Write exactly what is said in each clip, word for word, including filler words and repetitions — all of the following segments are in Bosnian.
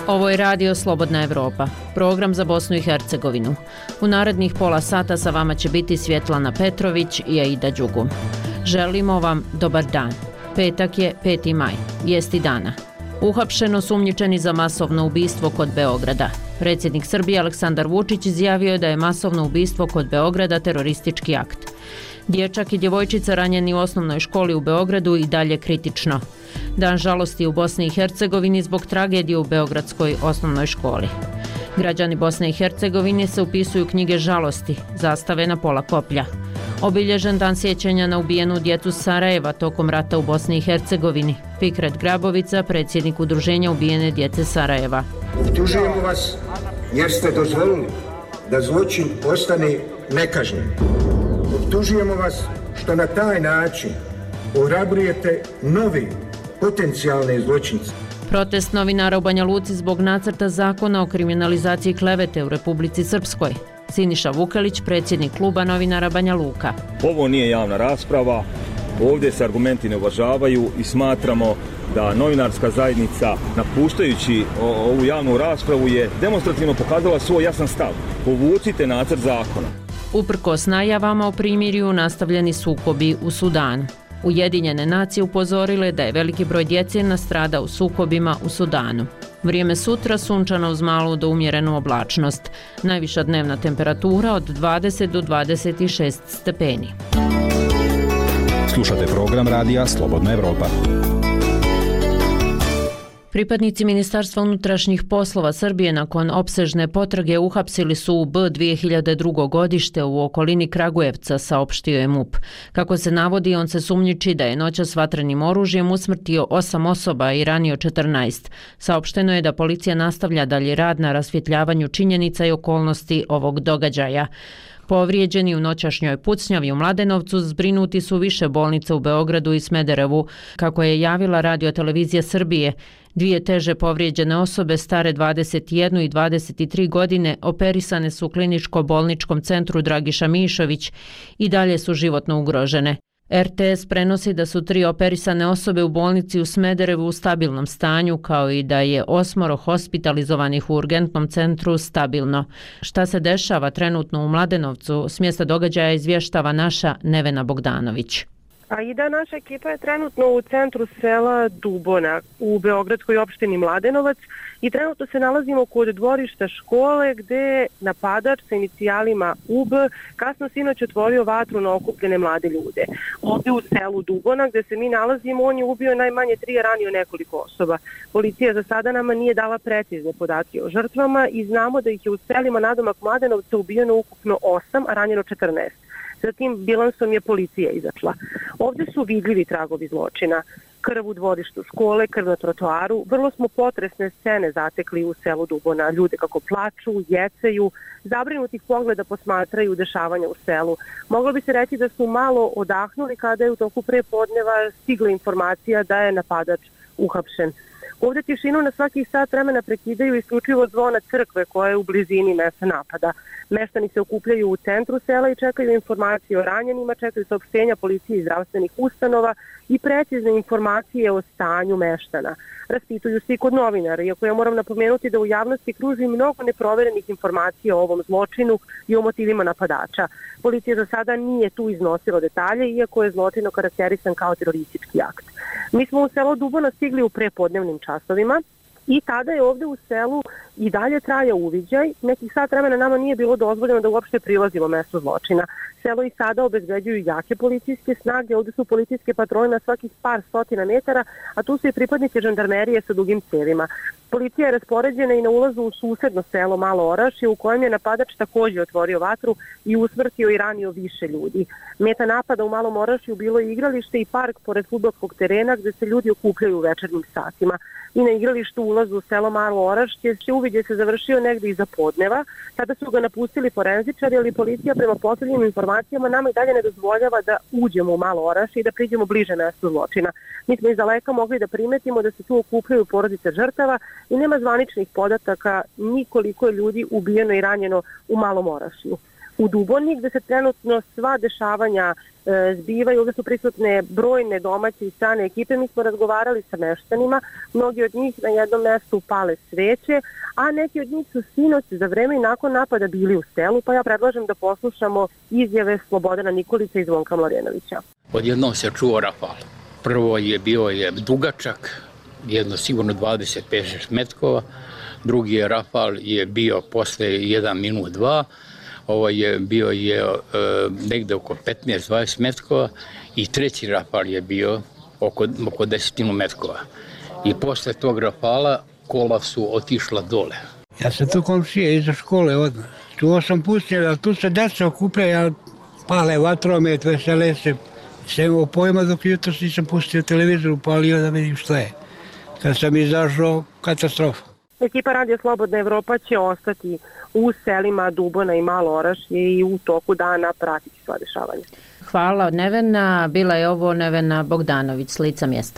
Ovo je Radio Slobodna Evropa, program za Bosnu i Hercegovinu. U narednih pola sata sa vama će biti Svjetlana Petrović i Aida Đugum. Želimo vam dobar dan. Petak je peti maj, vijesti dana. Uhapšeno sumnjičeni za masovno ubistvo kod Beograda. Predsjednik Srbije Aleksandar Vučić izjavio je da je masovno ubistvo kod Beograda teroristički akt. Dječak i djevojčica ranjeni u osnovnoj školi u Beogradu i dalje kritično. Dan žalosti u Bosni i Hercegovini zbog tragedije u Beogradskoj osnovnoj školi. Građani Bosne i Hercegovine se upisuju knjige žalosti, zastave na pola koplja. Obilježen dan sjećanja na ubijenu djecu Sarajeva tokom rata u Bosni i Hercegovini. Fikret Grabovica, predsjednik udruženja ubijene djece Sarajeva. Optužujemo vas jer ste dozvolili da zločin ostane nekažnjen. Optužujemo vas što na taj način ohrabrujete novi potencijalne zločince. Protest novinara u Banja Luci zbog nacrta zakona o kriminalizaciji klevete u Republici Srpskoj. Siniša Vukelić, predsjednik kluba novinara Banja Luka. Ovo nije javna rasprava, ovdje se argumenti ne uvažavaju i smatramo da novinarska zajednica, napuštajući ovu javnu raspravu, je demonstrativno pokazala svoj jasan stav. Povucite nacrt zakona. Uprkos najavama o primirju nastavljeni sukobi u Sudanu. Ujedinjene nacije upozorile da je veliki broj djece nastrada u sukobima u Sudanu. Vrijeme sutra sunčano uz malu do umjerenu oblačnost. Najviša dnevna temperatura od dvadeset do dvadeset šest stepeni. Slušate program radija Slobodna Evropa. Pripadnici Ministarstva unutrašnjih poslova Srbije nakon opsežne potrage uhapsili su u B dvije hiljade drugo godište u okolini Kragujevca, saopštio je MUP. Kako se navodi, on se sumnjiči da je noćas vatrenim oružjem usmrtio osam osoba i ranio četrnaest. Saopšteno je da policija nastavlja dalje rad na rasvjetljavanju činjenica i okolnosti ovog događaja. Povrijeđeni u noćašnjoj pucnjavi u Mladenovcu zbrinuti su više bolnica u Beogradu i Smederevu, kako je javila Radio-televizija Srbije. Dvije teže povrijeđene osobe stare dvadeset jednu i dvadeset tri godine operisane su u kliničko-bolničkom centru Dragiša Mišović i dalje su životno ugrožene. R T S prenosi da su tri operisane osobe u bolnici u Smederevu u stabilnom stanju, kao i da je osmoro hospitalizovanih u urgentnom centru stabilno. Šta se dešava trenutno u Mladenovcu, s mjesta događaja izvještava naša Nevena Bogdanović. A i da naša ekipa je trenutno u centru sela Dubona u beogradskoj opštini Mladenovac i trenutno se nalazimo kod dvorišta škole gde napadač sa inicijalima U B kasno sinoć otvorio vatru na okupljene mlade ljude. Ovdje u selu Dubona gde se mi nalazimo, on je ubio najmanje tri, a ranio nekoliko osoba. Policija za sada nama nije dala precizne podatke o žrtvama i znamo da ih je u selima nadomak Mladenovca ubijeno ukupno osam, a ranjeno četrnaest. Sa tim bilansom je policija izašla. Ovdje su vidljivi tragovi zločina. Krv u dvorištu škole, krv na trotoaru. Vrlo smo potresne scene zatekli u selu Dubona. Ljude kako plaču, jecaju, zabrinutih pogleda posmatraju dešavanja u selu. Moglo bi se reći da su malo odahnuli kada je u toku prepodneva stigla informacija da je napadač uhapšen. Ovdje tišinu na svakih sat vremena prekidaju isključivo zvona crkve koja je u blizini mjesta napada. Meštani se okupljaju u centru sela i čekaju informacije o ranjenima, čekaju saopštenja policije i zdravstvenih ustanova i precizne informacije o stanju meštana. Raspituju se i kod novinara, iako ja moram napomenuti da u javnosti kruži mnogo neproverenih informacija o ovom zločinu i o motivima napadača. Policija za sada nije tu iznosila detalje, iako je zločin okarakterisan kao teroristički akt. Mi smo u selo Dubona stigli u prepodnevnim časovima i tada je ovdje u selu i dalje traja uviđaj. Nekih sat vremena nama nije bilo dozvoljeno da uopšte prilazimo mjestu zločina. Selo i sada obezbeđuju jake policijske snage, ovdje su policijske patrole na svakih par stotina metara, a tu su i pripadnici žandarmerije sa dugim cevima. Policija je raspoređena i na ulazu u susedno selo Malo Orašje, u kojem je napadač također otvorio vatru i usmrtio i ranio više ljudi. Meta napada u Malom Orašju bilo je igralište i park pored fudbalskog terena gdje se ljudi okupljaju u večernjim satima. I na igralištu ulazu u selo Malo Orašje uviđaj se završio negdje iza podneva. Tada su ga napustili forenzičari, ali policija prema posljednjim informacijama nama i dalje ne dozvoljava da uđemo u Malo Orašje i da priđemo bliže mjestu zločina. Mi smo iz daleka mogli da primetimo da se tu okupljaju porodice žrtava i nema zvaničnih podataka ni koliko je ljudi ubijeno i ranjeno u Malom Orašju. u Duboni, gde se trenutno sva dešavanja e, zbivaju, gde su prisutne brojne domaće i strane ekipe. Mi smo razgovarali sa meštanima, mnogi od njih na jednom mestu pale sveće, a neki od njih su sinoć za vreme i nakon napada bili u selu, pa ja predlažem da poslušamo izjave Slobodana Nikolića i Zvonka Mladenovića. Odjednom se čuo rafal. Prvo je bio je dugačak, jedno sigurno dvadeset pet metkova, drugi je rafal je bio posle jedan minut dva, ovo je bio je e, negde oko petnaest dvadeset metkova i treći rafal je bio oko, oko desetinu metkova. I posle tog rafala kola su otišla dole. Ja sam tu komšije iza škole odmah. Čuo sam pustio, ali tu se deca okupljaju, pale vatromet, vesele se. Sve imao pojma dok jutro nisam pustio televizor, upalio da vidim što je. Kad sam izašao, katastrofa. Ekipa Radio Slobodna Evropa će ostati u selima Dubona i Malo Orašje i u toku dana pratiti sva dešavanja. Hvala od Nevena. Bila je ovo Nevena Bogdanović s lica mjesta.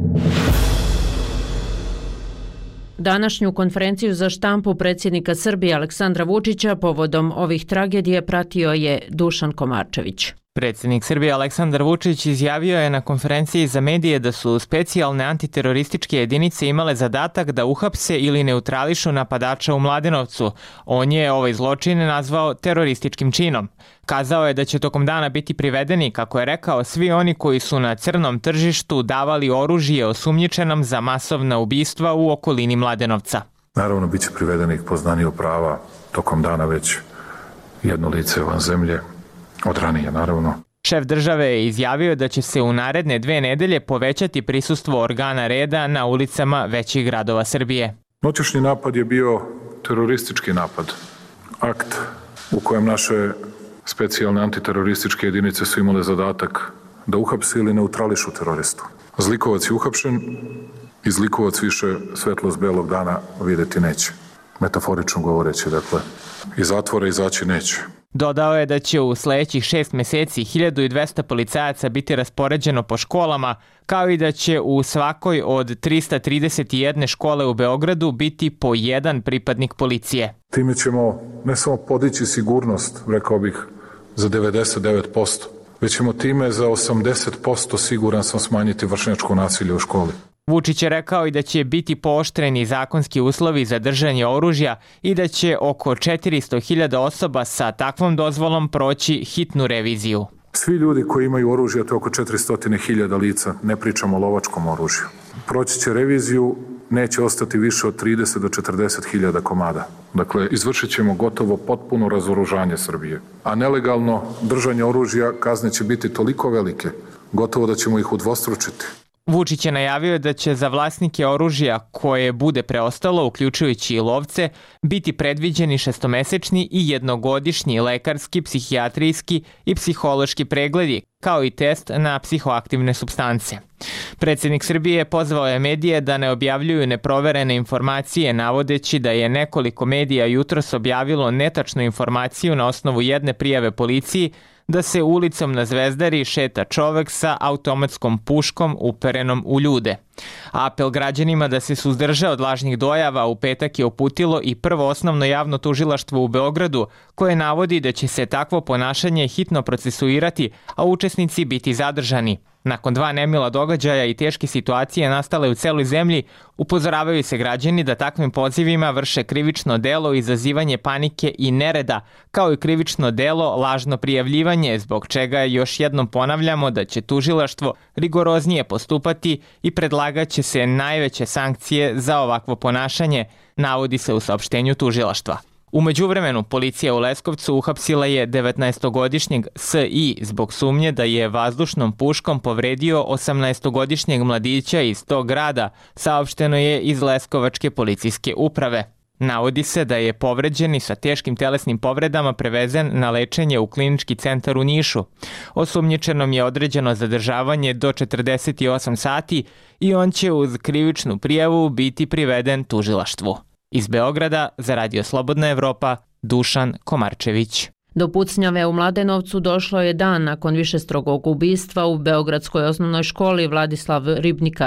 Današnju konferenciju za štampu predsjednika Srbije Aleksandra Vučića povodom ovih tragedije pratio je Dušan Komarčević. Predsjednik Srbije Aleksandar Vučić izjavio je na konferenciji za medije da su specijalne antiterorističke jedinice imale zadatak da uhapse ili neutrališu napadača u Mladenovcu. On je ovaj zločin nazvao terorističkim činom. Kazao je da će tokom dana biti privedeni, kako je rekao, svi oni koji su na crnom tržištu davali oružje osumnjičenom za masovna ubistva u okolini Mladenovca. Naravno, bit će privedenih poznaniju prava tokom dana već jedno lice van zemlje. Od ranije, naravno. Šef države je izjavio da će se u naredne dve nedelje povećati prisustvo organa reda na ulicama većih gradova Srbije. Noćašnji napad je bio teroristički napad. Akt u kojem naše specijalne antiterorističke jedinice su imale zadatak da uhapse ili neutrališu teroristu. Zlikovac je uhapšen i zlikovac više svetlost belog dana videti neće. Metaforično govoreći, dakle, iz zatvora izaći neće. Dodao je da će u sledećih šest meseci hiljadu dvesta policajaca biti raspoređeno po školama, kao i da će u svakoj od trista trideset jedne škole u Beogradu biti po jedan pripadnik policije. Time ćemo ne samo podići sigurnost, rekao bih, za devedeset devet posto, već ćemo time za osamdeset posto siguran sam smanjiti vršnjačko nasilje u školi. Vučić je rekao i da će biti pooštreni zakonski uslovi za držanje oružja i da će oko četiristo hiljada osoba sa takvom dozvolom proći hitnu reviziju. Svi ljudi koji imaju oružje, to je oko četiristo hiljada lica, ne pričamo o lovačkom oružju. Proći će reviziju, neće ostati više od trideset do četrdeset hiljada komada. Dakle, izvršit ćemo gotovo potpuno razoružanje Srbije. A nelegalno držanje oružja kazne će biti toliko velike, gotovo da ćemo ih udvostručiti. Vučić je najavio da će za vlasnike oružja koje bude preostalo, uključujući i lovce, biti predviđeni šestomesečni i jednogodišnji lekarski, psihijatrijski i psihološki pregledi, kao i test na psihoaktivne supstance. Predsjednik Srbije pozvao je medije da ne objavljuju neproverene informacije, navodeći da je nekoliko medija jutros objavilo netačnu informaciju na osnovu jedne prijave policiji da se ulicom na Zvezdari šeta čovek sa automatskom puškom uperenom u ljude. Apel građanima da se suzdrže od lažnih dojava u petak je uputilo i prvo osnovno javno tužilaštvo u Beogradu, koje navodi da će se takvo ponašanje hitno procesuirati, a učesnici biti zadržani. Nakon dva nemila događaja i teške situacije nastale u celoj zemlji, upozoravaju se građani da takvim pozivima vrše krivično delo izazivanje panike i nereda, kao i krivično delo lažno prijavljivanje, zbog čega još jednom ponavljamo da će tužilaštvo rigoroznije postupati i predlagat će se najveće sankcije za ovakvo ponašanje, navodi se u saopštenju tužilaštva. U međuvremenu, policija u Leskovcu uhapsila je devetnaestogodišnjeg S I zbog sumnje da je vazdušnom puškom povredio osamnaestogodišnjeg mladića iz tog grada, saopšteno je iz Leskovačke policijske uprave. Navodi se da je povređeni sa teškim telesnim povredama prevezen na lečenje u klinički centar u Nišu. Osumnjičenom je određeno zadržavanje do četrdeset osam sati i on će uz krivičnu prijavu biti priveden tužilaštvu. Iz Beograda za Radio Slobodna Evropa, Dušan Komarčević. Do pucnjave u Mladenovcu došlo je dan nakon višestrukog ubistva u beogradskoj osnovnoj školi Vladislav Ribnikar.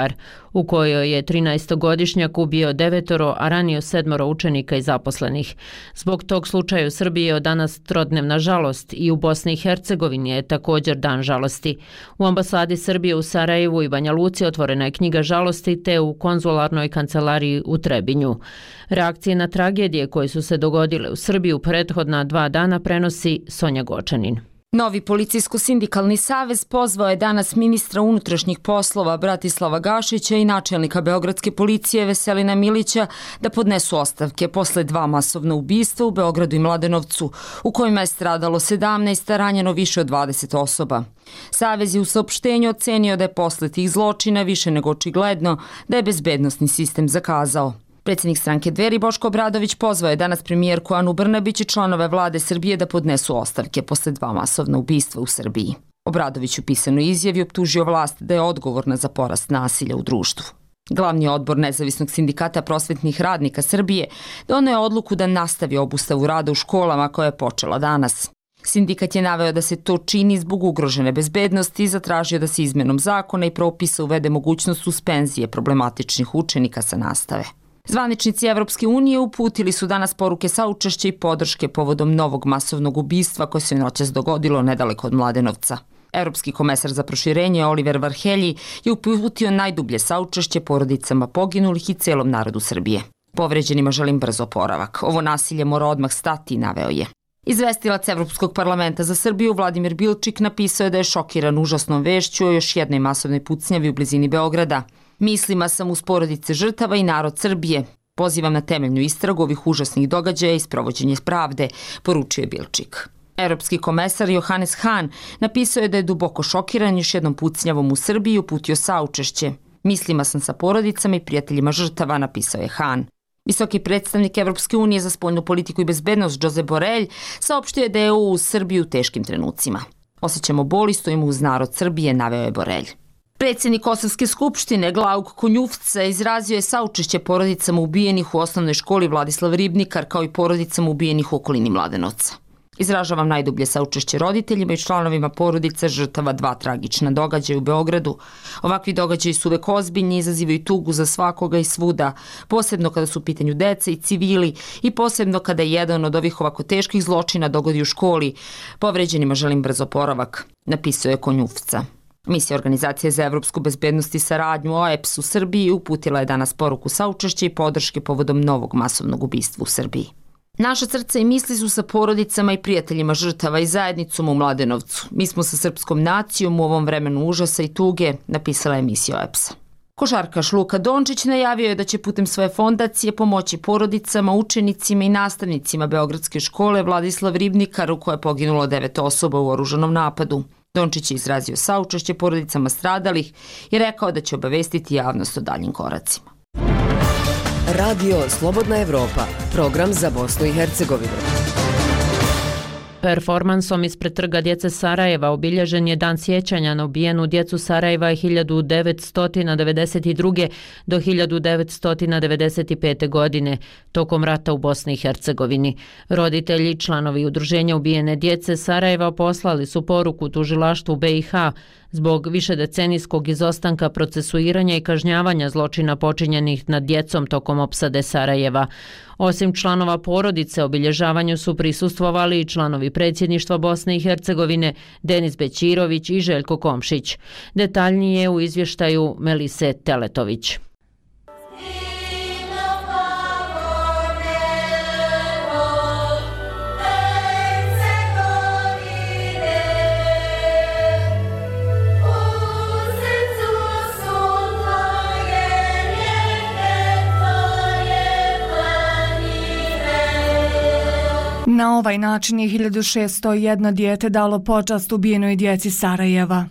u kojoj je trinaestogodišnjak ubio devetoro, a ranio sedmoro učenika i zaposlenih. Zbog tog slučaja u Srbiji je od danas trodnevna žalost i u Bosni i Hercegovini je također dan žalosti. U ambasadi Srbije u Sarajevu i Banja Luci otvorena je knjiga žalosti te u konzularnoj kancelariji u Trebinju. Reakcije na tragedije koje su se dogodile u Srbiji u prethodna dva dana prenosi Sonja Gočanin. Novi policijsko-sindikalni savez pozvao je danas ministra unutrašnjih poslova Bratislava Gašića i načelnika Beogradske policije Veselina Milića da podnesu ostavke posle dva masovna ubistva u Beogradu i Mladenovcu, u kojima je stradalo sedamnaest, a ranjeno više od dvadeset osoba. Savez je u saopštenju ocenio da je posle tih zločina više nego očigledno da je bezbednosni sistem zakazao. Predsjednik stranke Dveri Boško Obradović pozvao je danas premijerku Anu Brnabić i članove vlade Srbije da podnesu ostavke posle dva masovna ubistva u Srbiji. Obradović u pisanoj izjavi optužio vlast da je odgovorna za porast nasilja u društvu. Glavni odbor Nezavisnog sindikata prosvetnih radnika Srbije doneo je odluku da nastavi obustavu rada u školama koja je počela danas. Sindikat je naveo da se to čini zbog ugrožene bezbednosti i zatražio da se izmenom zakona i propisa uvede mogućnost suspenzije problematičnih učenika sa nastave. Zvaničnici Evropske unije uputili su danas poruke saučešća i podrške povodom novog masovnog ubistva koje se noćas dogodilo nedaleko od Mladenovca. Evropski komesar za proširenje Oliver Varhelji je uputio najdublje saučešće porodicama poginulih i celom narodu Srbije. Povređenima želim brz oporavak. Ovo nasilje mora odmah stati, naveo je. Izvestilac Evropskog parlamenta za Srbiju Vladimir Bilčik napisao je da je šokiran užasnom vešću o još jednoj masovnoj pucnjavi u blizini Beograda. Mislima sam uz porodice žrtava i narod Srbije. Pozivam na temeljnu istragu ovih užasnih događaja i sprovođenje pravde, poručio je Bilčik. Europski komesar Johannes Hahn napisao je da je duboko šokiran još jednom pucnjavom u Srbiji i uputio saučešće. Mislima sam sa porodicama i prijateljima žrtava, napisao je Hahn. Visoki predstavnik Evropske unije za spoljnu politiku i bezbednost Josep Borrell saopštio je da je E U uz Srbiju u teškim trenucima. Osjećamo bol i stojimo uz narod Srbije, naveo je Borrell. Predsjednik Kosovske skupštine Glauk Konjufca izrazio je saučešće porodicama ubijenih u osnovnoj školi Vladislav Ribnikar kao i porodicama ubijenih u okolini Mladenovca. Izražavam najdublje saučešće roditeljima i članovima porodica žrtava dva tragična događaja u Beogradu. Ovakvi događaji su uvek ozbiljni i izazivaju tugu za svakoga i svuda, posebno kada su u pitanju deca i civili i posebno kada je jedan od ovih ovako teških zločina dogodi u školi. Povređenima želim brz oporavak, napisao je Konjufca. Misija Organizacije za evropsku bezbednost i saradnju O E P S u Srbiji uputila je danas poruku saučešća i podrške povodom novog masovnog ubistva u Srbiji. Naša srca i misli su sa porodicama i prijateljima žrtava i zajednicom u Mladenovcu. Mi smo sa srpskom nacijom u ovom vremenu užasa i tuge, napisala je misija O E P S-a. Košarkaš Luka Dončić najavio je da će putem svoje fondacije pomoći porodicama, učenicima i nastavnicima Beogradske škole Vladislav Ribnikar u kojoj je poginulo devet osoba u oružanom napadu. Dončić je izrazio saučešće porodicama stradalih i rekao da će obavestiti javnost o daljim koracima. Radio Slobodna Evropa, program za Bosnu i Hercegovinu. Performansom ispred trga djece Sarajeva obilježen je dan sjećanja na ubijenu djecu Sarajeva hiljadu devetsto devedeset druge. do hiljadu devetsto devedeset pete. godine tokom rata u Bosni i Hercegovini. Roditelji i članovi udruženja ubijene djece Sarajeva poslali su poruku tužilaštvu B i H zbog višedecenijskog izostanka procesuiranja i kažnjavanja zločina počinjenih nad djecom tokom opsade Sarajeva. Osim članova porodice, obilježavanju su prisustvovali i članovi predsjedništva Bosne i Hercegovine Denis Bećirović i Željko Komšić. Detaljnije u izvještaju Melise Teletović. Na ovaj način je hiljadu šeststo jedan dijete dalo počast ubijenoj djeci Sarajeva.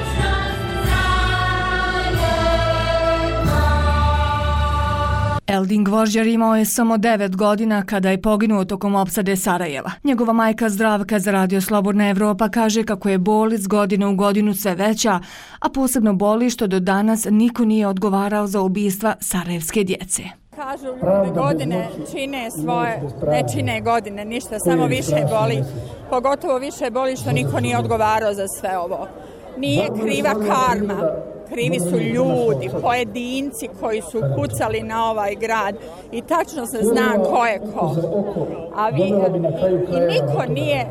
L D Miladin Gvožđar imao je samo devet godina kada je poginuo tokom opsade Sarajeva. Njegova majka Zdravka za Radio Slobodna Evropa kaže kako je bol iz godine u godinu sve veća, a posebno boli što do danas niko nije odgovarao za ubistva sarajevske djece. Kažu ljudi, godine čine svoje, ne čine godine, ništa, samo više boli. Pogotovo više boli što niko nije odgovarao za sve ovo. Nije kriva karma, krivi su ljudi, pojedinci koji su pucali na ovaj grad i tačno se zna ko je ko. A vi, i, i niko nije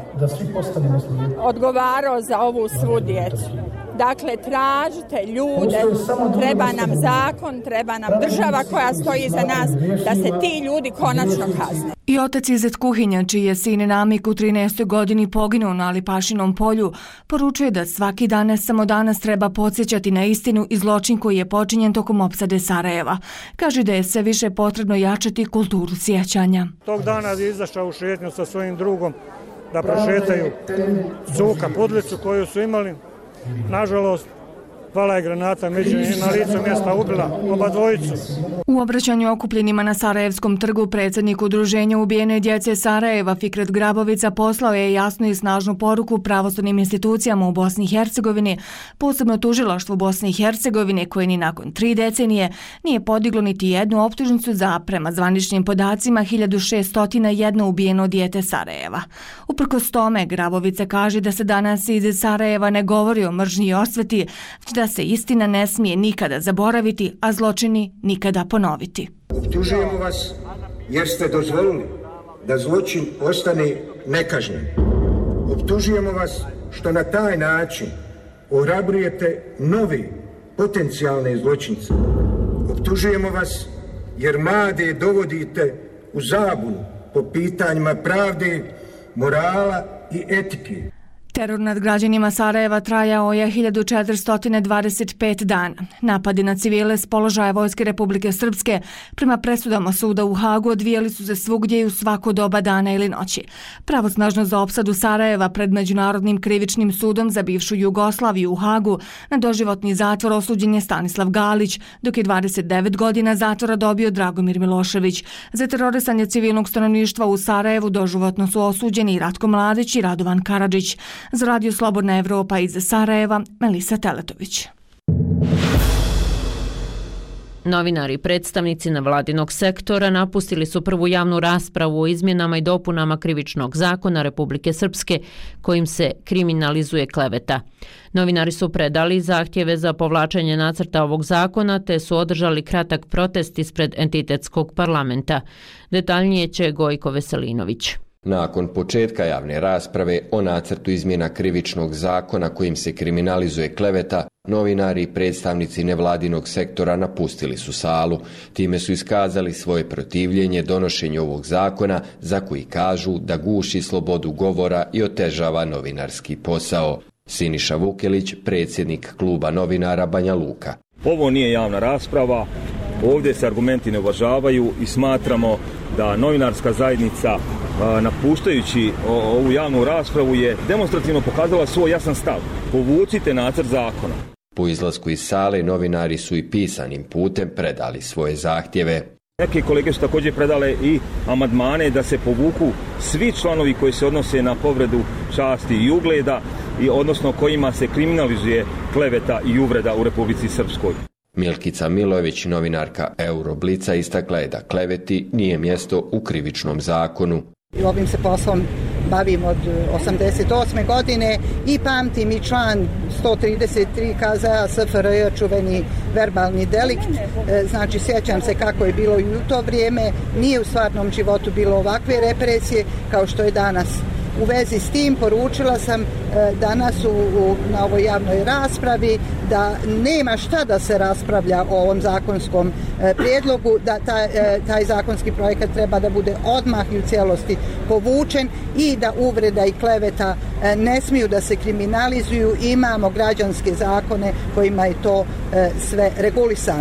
odgovarao za ovu svu djecu. Dakle, tražite ljude, treba nam zakon, treba nam država koja stoji iza nas, da se ti ljudi konačno kazne. I otac Izet Kuhinja, čiji je sin Namik u trinaestoj godini poginuo na Alipašinom polju, poručuje da svaki dan, ne samo danas, treba podsjećati na istinu i zločin koji je počinjen tokom opsade Sarajeva. Kaže da je sve više potrebno jačati kulturu sjećanja. Tog dana je izašao u šetnju sa svojim drugom da prošetaju Cuka, Pudlicu koju su imali. Nažalost, pala je granata među na licu mjesta, ubila oba dvojicu. U obraćanju okupljenima na Sarajevskom trgu predsjednik udruženja ubijene djece Sarajeva Fikret Grabovica poslao je jasnu i snažnu poruku pravosudnim institucijama u Bosni i Hercegovini, posebno tužilaštvu Bosne i Hercegovine koje ni nakon tri decenije nije podiglo niti jednu optužnicu za, prema zvaničnim podacima, hiljadu šeststo jedan ubijeno dijete Sarajeva. Uprkos tome, Grabovica kaže da se danas iz Sarajeva ne govori o mržnji i osveti, već da se istina ne smije nikada zaboraviti, a zločini nikada ponoviti. Optužujemo vas jer ste dozvolili da zločin ostane nekažnjen. Optužujemo vas što na taj način ohrabrujete nove potencijalne zločince. Optužujemo vas jer mlade dovodite u zabunu po pitanjima pravde, morala i etike. Teror nad građanima Sarajeva trajao je hiljadu četiristo dvadeset pet dana. Napadi na civile s položaja Vojske Republike Srpske prema presudama suda u Hagu odvijali su se svugdje i u svako doba dana ili noći. Pravosnažno za opsadu Sarajeva pred Međunarodnim krivičnim sudom za bivšu Jugoslaviju u Hagu na doživotni zatvor osuđen je Stanislav Galić, dok je dvadeset devet godina zatvora dobio Dragomir Milošević. Za terorisanje civilnog stanovništva u Sarajevu doživotno su osuđeni Ratko Mladić i Radovan Karadžić. Za Radio Slobodna Evropa iz Sarajeva, Melisa Teletović. Novinari i predstavnici nevladinog sektora napustili su prvu javnu raspravu o izmjenama i dopunama Krivičnog zakona Republike Srpske, kojim se kriminalizuje kleveta. Novinari su predali zahtjeve za povlačenje nacrta ovog zakona te su održali kratak protest ispred entitetskog parlamenta. Detaljnije će Gojko Veselinović. Nakon početka javne rasprave o nacrtu izmjena Krivičnog zakona kojim se kriminalizuje kleveta, novinari i predstavnici nevladinog sektora napustili su salu. Time su iskazali svoje protivljenje donošenju ovog zakona za koji kažu da guši slobodu govora i otežava novinarski posao. Siniša Vukelić, predsjednik kluba novinara Banja Luka. Ovo nije javna rasprava, ovdje se argumenti ne uvažavaju i smatramo da novinarska zajednica napuštajući ovu javnu raspravu je demonstrativno pokazala svoj jasan stav. Povucite nacrt zakona. Po izlasku iz sale novinari su i pisanim putem predali svoje zahtjeve. Neke kolege su također predale i amandmane da se povuku svi članovi koji se odnose na povredu časti i ugleda, i odnosno kojima se kriminalizuje kleveta i uvreda u Republici Srpskoj. Milkica Milojević, novinarka Euroblica, istakla je da kleveti nije mjesto u krivičnom zakonu. Ovim se poslom bavim od osamdeset osme godine i pamtim i član sto trideset tri K Z A S F R J, čuveni verbalni delikt. Znači, sjećam se kako je bilo i u to vrijeme. Nije u stvarnom životu bilo ovakve represije kao što je danas. U vezi s tim poručila sam danas u, u, na ovoj javnoj raspravi da nema šta da se raspravlja o ovom zakonskom prijedlogu, da taj, taj zakonski projekat treba da bude odmah i u cijelosti povučen i da uvreda i kleveta ne smiju da se kriminalizuju. Imamo građanske zakone kojima je to sve regulisano.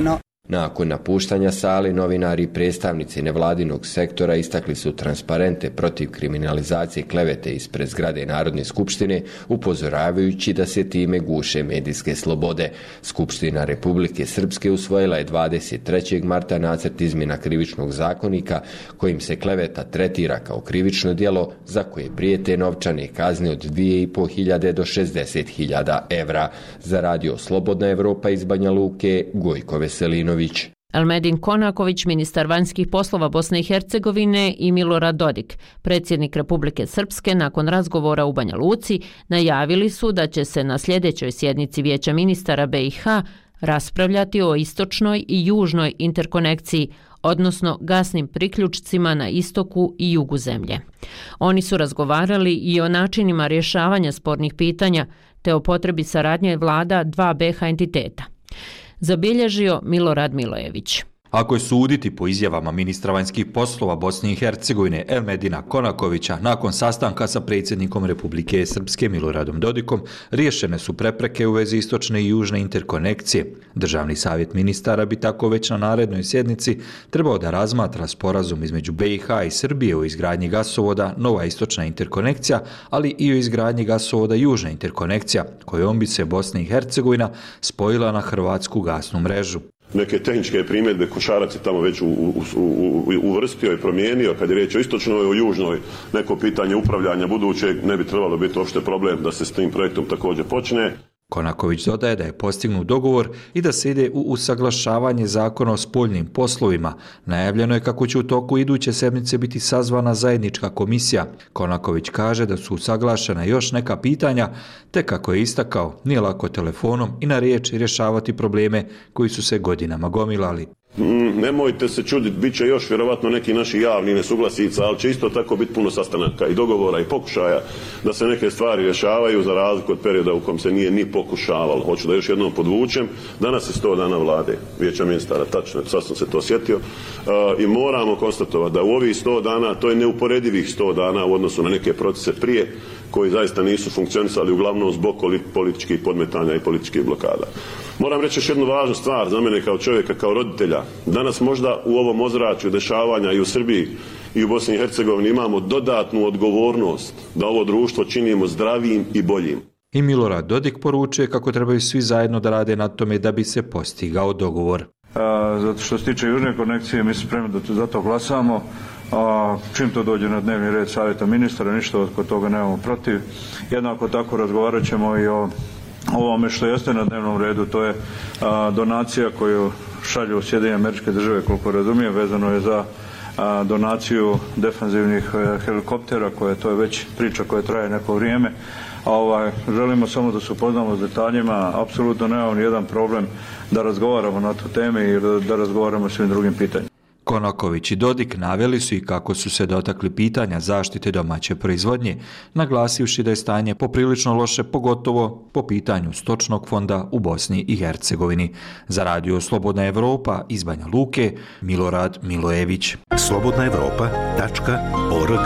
Nakon napuštanja sale, novinari i predstavnici nevladinog sektora istakli su transparente protiv kriminalizacije klevete ispred zgrade Narodne skupštine, upozoravajući da se time guše medijske slobode. Skupština Republike Srpske usvojila je dvadeset trećeg marta nacrt izmjena krivičnog zakonika kojim se kleveta tretira kao krivično djelo za koje prijete novčane kazne od dvije i po hiljade do šezdeset hiljada evra. Za radio Slobodna Evropa iz Banja Luke, Gojko Veselinović. Elmedin Konaković, ministar vanjskih poslova Bosne i Hercegovine, i Milorad Dodik, predsjednik Republike Srpske, nakon razgovora u Banja Luci, najavili su da će se na sljedećoj sjednici Vijeća ministara B i H raspravljati o istočnoj i južnoj interkonekciji, odnosno gasnim priključcima na istoku i jugu zemlje. Oni su razgovarali i o načinima rješavanja spornih pitanja, te o potrebi saradnje vlada dva B H entiteta. Zabilježio Milorad Milojević. Ako je suditi po izjavama ministra vanjskih poslova Bosne i Hercegovine Elmedina Konakovića, nakon sastanka sa predsjednikom Republike Srpske Miloradom Dodikom, riješene su prepreke u vezi istočne i južne interkonekcije. Državni savjet ministara bi tako već na narednoj sjednici trebao da razmatra sporazum između B i H i Srbije o izgradnji gasovoda Nova istočna interkonekcija, ali i o izgradnji gasovoda Južna interkonekcija, kojom bi se Bosna i Hercegovina spojila na hrvatsku gasnu mrežu. Neke tehničke primjedbe Košarac je tamo već u, u, u, uvrstio i promijenio. Kad je riječ o istočnoj, o južnoj, neko pitanje upravljanja budućeg ne bi trebalo biti uopšte problem da se s tim projektom također počne. Konaković dodaje da je postignut dogovor i da se ide u usaglašavanje zakona o spoljnim poslovima. Najavljeno je kako će u toku iduće sedmice biti sazvana zajednička komisija. Konaković kaže da su usaglašena još neka pitanja, te kako je istakao, nije lako telefonom i na riječ rješavati probleme koji su se godinama gomilali. Mm, nemojte se čuditi, bit će još vjerovatno neki naši javni nesuglasica, ali će isto tako biti puno sastanaka i dogovora i pokušaja da se neke stvari rješavaju za razliku od perioda u kom se nije ni pokušavalo. Hoću da još jednom podvučem, danas je sto dana vlade, Vijeća ministara, tačno, sad sam se to sjetio, uh, i moramo konstatovati da u ovih sto dana, to je neuporedivih sto dana u odnosu na neke procese prije, koji zaista nisu funkcionisali uglavnom zbog političkih podmetanja i političkih blokada. Moram reći još jednu važnu stvar za mene kao čovjeka, kao roditelja. Danas možda u ovom ozračju dešavanja i u Srbiji i u Bosni i Hercegovini imamo dodatnu odgovornost da ovo društvo činimo zdravijim i boljim. I Milorad Dodik poručuje kako trebaju svi zajedno da rade na tome da bi se postigao dogovor. A, zato što se tiče južne konekcije, mi smo spremni da za to glasamo. A, čim to dođe na dnevni red savjeta ministara, ništa od toga nemamo protiv. Jednako tako razgovarat ćemo i o ovome što jeste na dnevnom redu, to je a, donacija koju šalju Sjedinjene Američke Države, koliko razumijem, vezano je za a, donaciju defanzivnih a, helikoptera, koje to je već priča koja traje neko vrijeme. A ovaj, želimo samo da se upoznamo s detaljima, apsolutno nemamo ni jedan problem da razgovaramo na tu teme i da, da razgovaramo o svim drugim pitanjima. Konaković i Dodik naveli su i kako su se dotakli pitanja zaštite domaće proizvodnje, naglasivši da je stanje poprilično loše, pogotovo po pitanju stočnog fonda u Bosni i Hercegovini. Za radio Slobodna Evropa iz Banja Luke, Milorad Milojević. slobodna evropa tačka org.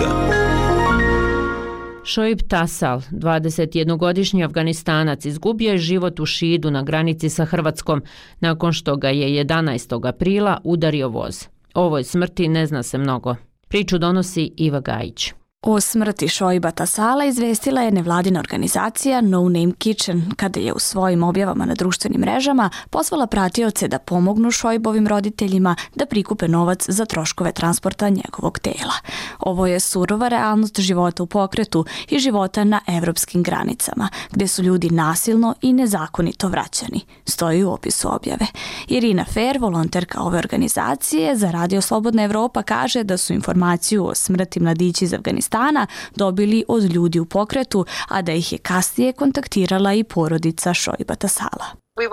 Šoib Tasal, dvadesetjednogodišnji Afganistanac, izgubio je život u Šidu na granici sa Hrvatskom nakon što ga je jedanaestog aprila udario voz. O ovoj smrti ne zna se mnogo. Priču donosi Iva Gajić. O smrti Šoiba Tasala izvestila je nevladina organizacija No Name Kitchen, kada je u svojim objavama na društvenim mrežama pozvala pratioce da pomognu Šoibovim roditeljima da prikupe novac za troškove transporta njegovog tela. Ovo je surova realnost života u pokretu i života na evropskim granicama, gdje su ljudi nasilno i nezakonito vraćani, stoji u opisu objave. Irina Fer, volonterka ove organizacije za Radio Slobodna Evropa, kaže da su informaciju o smrti mladića iz Afganistana dobili od ljudi u pokretu, a da ih je kasnije kontaktirala i porodica Šoiba Tasala.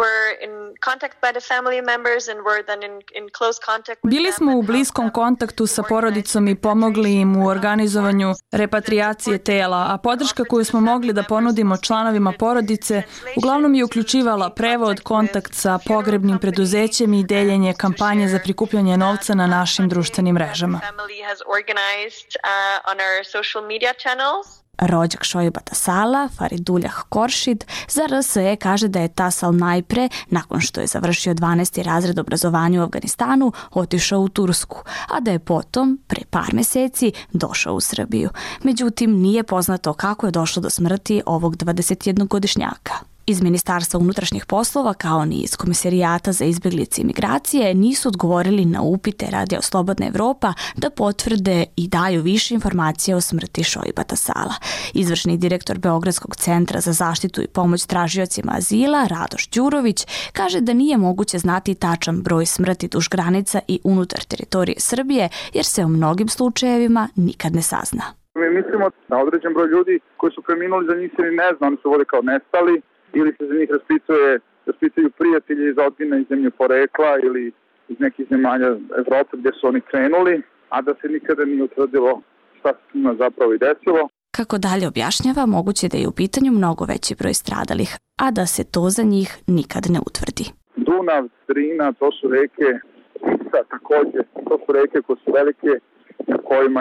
Bili smo u bliskom kontaktu sa porodicom i pomogli im u organizovanju repatriacije tela, a podrška koju smo mogli da ponudimo članovima porodice uglavnom je uključivala prevod, kontakt sa pogrebnim preduzećem i deljenje kampanje za prikupljanje novca na našim društvenim mrežama. Rođak Šojba Tasala, Fariduljah Koršid, za R S E kaže da je Tasal najpre, nakon što je završio dvanaesti razred obrazovanja u Afganistanu, otišao u Tursku, a da je potom, pre par meseci, došao u Srbiju. Međutim, nije poznato kako je došlo do smrti ovog dvadesetjednogodišnjaka. Iz Ministarstva unutrašnjih poslova, kao ni iz Komisarijata za izbjeglice i migracije, nisu odgovorili na upite Radio Slobodna Evropa da potvrde i daju više informacije o smrti Šojba Tasala. Izvršni direktor Beogradskog centra za zaštitu i pomoć tražiocima azila, Radoš Đurović, kaže da nije moguće znati tačan broj smrti duž granica i unutar teritorije Srbije, jer se o mnogim slučajevima nikad ne sazna. Mi mislimo da određen broj ljudi koji su preminuli, za njih se ni ne zna, oni su vode kao nestali, ili se za njih raspisuje, raspisuju prijatelji iz rodbine iz zemlje porekla ili iz nekih zemalja Evrope gdje su oni krenuli, a da se nikada nije utvrdilo šta se s njima zapravo i desilo. Kako dalje objašnjava, moguće da je u pitanju mnogo veći broj stradalih, a da se to za njih nikad ne utvrdi. Dunav, Drina, to su reke, Tisa također, to su reke koje su velike, na kojima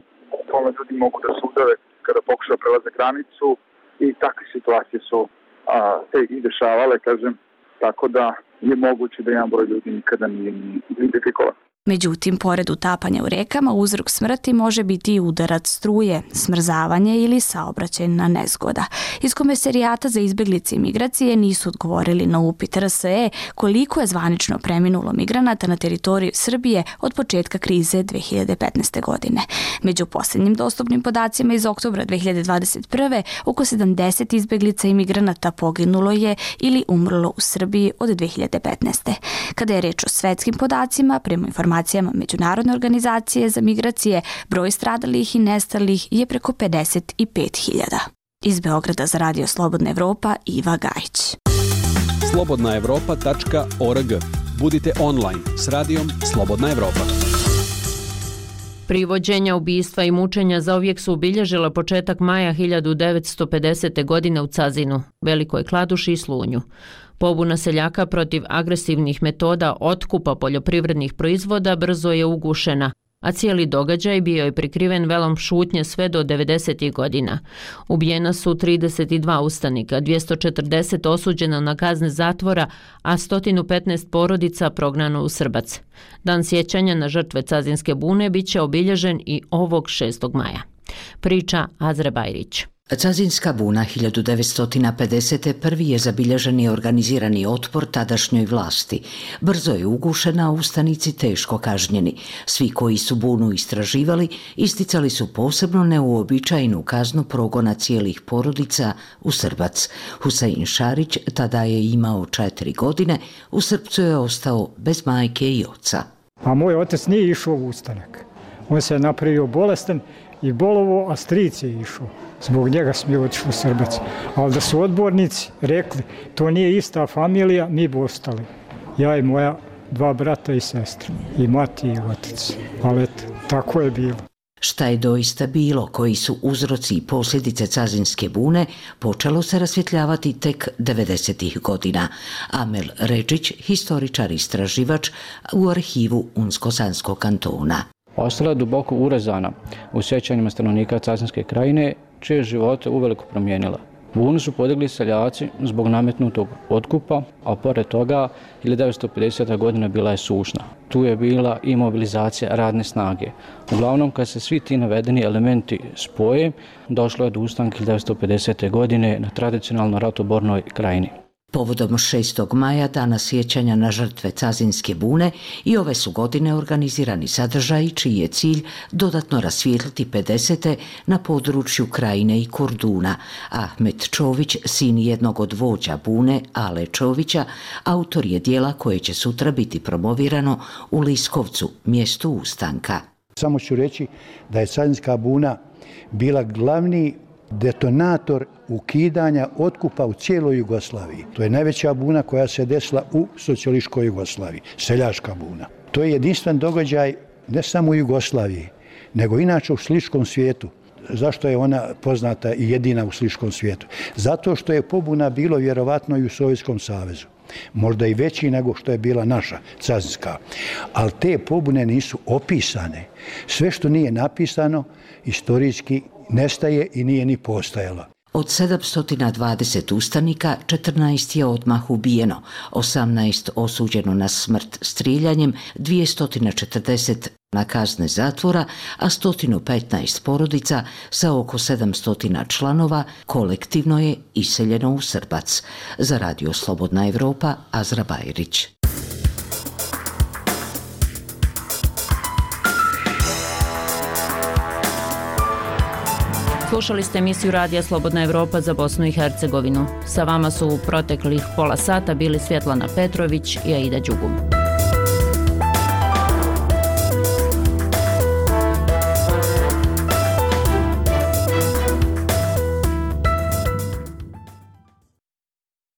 ljudi mogu da se udave kada pokušaju prelaze granicu i takve situacije su a, te i dešavale, kažem, tako da je moguće da jedan broj ljudi nikada nije identifikovan. Međutim, pored utapanja u rekama, uzrok smrti može biti i udarac struje, smrzavanje ili saobraćajna nezgoda. Iz Komisarijata za izbjeglice i migracije nisu odgovorili na upit R S E koliko je zvanično preminulo migranata na teritoriju Srbije od početka krize dve hiljade petnaeste. godine. Među posljednjim dostupnim podacima iz oktobra dve hiljade dvadeset prve. oko sedamdeset izbjeglica i migranata poginulo je ili umrlo u Srbiji od dve hiljade petnaeste. Kada je reč o svetskim podacima, prema informacijama Međunarodne organizacije za migracije, broj stradalih i nestalih je preko pedeset pet hiljada. Iz Beograda za Radio Slobodna Evropa, Iva Gajić. slobodna evropa tačka org. Budite online s radijom Slobodna Evropa. Privođenja, ubistva i mučenja zauvijek su obilježila početak maja hiljadu devetsto pedesete. godine u Cazinu, Velikoj Kladuši i Slunju. Pobuna seljaka protiv agresivnih metoda otkupa poljoprivrednih proizvoda brzo je ugušena, a cijeli događaj bio je prikriven velom šutnje sve do devedesetih godina. Ubijena su trideset dva ustanika, dvjesto četrdeset osuđeno na kazne zatvora, a sto petnaest porodica prognano u Srbac. Dan sjećanja na žrtve Cazinske bune bit će obilježen i ovog šestog maja. Priča Azre Bajrić. Cazinska buna hiljadu devetsto pedesete. prvi je zabilježeni organizirani otpor tadašnjoj vlasti. Brzo je ugušena, a ustanici teško kažnjeni. Svi koji su bunu istraživali isticali su posebno neuobičajenu kaznu progona cijelih porodica u Srbac. Husein Šarić tada je imao četiri godine, u Srpcu je ostao bez majke i oca. A moj otac nije išao u ustanak. On se je napravio bolestan i bolovo, a stric je išao. Zbog njega smo otišli u Srbac. Ali da su odbornici rekli, to nije ista familija, mi bi ostali. Ja i moja dva brata i sestra. I mati i otac. Ali eto, tako je bilo. Šta je doista bilo, koji su uzroci i posljedice Cazinske bune, počelo se rasvjetljavati tek devedesetih godina. Amel Redžić, historičar i istraživač u arhivu Unsko-Sanskog kantona. Ostala je duboko urezana u sjećanjima stanovnika Cazinske krajine, čije živote uveliko promijenila. Bunu su podigli seljaci zbog nametnutog otkupa, a pored toga hiljadu devetsto pedeseta. godina bila je sušna. Tu je bila i mobilizacija radne snage. Uglavnom, kad se svi ti navedeni elementi spoje, došlo je do ustanka hiljadu devetsto pedesete. godine na tradicionalno ratobornoj krajini. Povodom šestog maja, dana sjećanja na žrtve Cazinske bune, i ove su godine organizirani sadržaji čiji je cilj dodatno rasvijetliti pedesete na području Krajine i Korduna. Ahmet Čović, sin jednog od vođa bune, Ale Čovića, autor je dijela koje će sutra biti promovirano u Liskovcu, mjestu ustanka. Samo ću reći da je Cazinska buna bila glavni detonator ukidanja otkupa u cijeloj Jugoslaviji. To je najveća buna koja se desila u socijalističkoj Jugoslaviji, seljačka buna. To je jedinstven događaj ne samo u Jugoslaviji, nego inače u sličkom svijetu. Zašto je ona poznata i jedina u sličkom svijetu? Zato što je pobuna bilo vjerovatno i u Sovjetskom savezu. Možda i veći nego što je bila naša Cazinska. Ali te pobune nisu opisane. Sve što nije napisano, istorijski nestaje i nije ni postojala. Od sedamsto dvadeset ustanika, četrnaest je odmah ubijeno, osamnaest osuđeno na smrt striljanjem, dvjesto četrdeset na kazne zatvora, a sto petnaest porodica sa oko sedamsto članova kolektivno je iseljeno u Srbac. Za Radio Slobodna Evropa, Azra Bajrić. Slušali ste emisiju Radija Slobodna Evropa za Bosnu i Hercegovinu. Sa vama su u proteklih pola sata bili Svjetlana Petrović i Aida Đugum.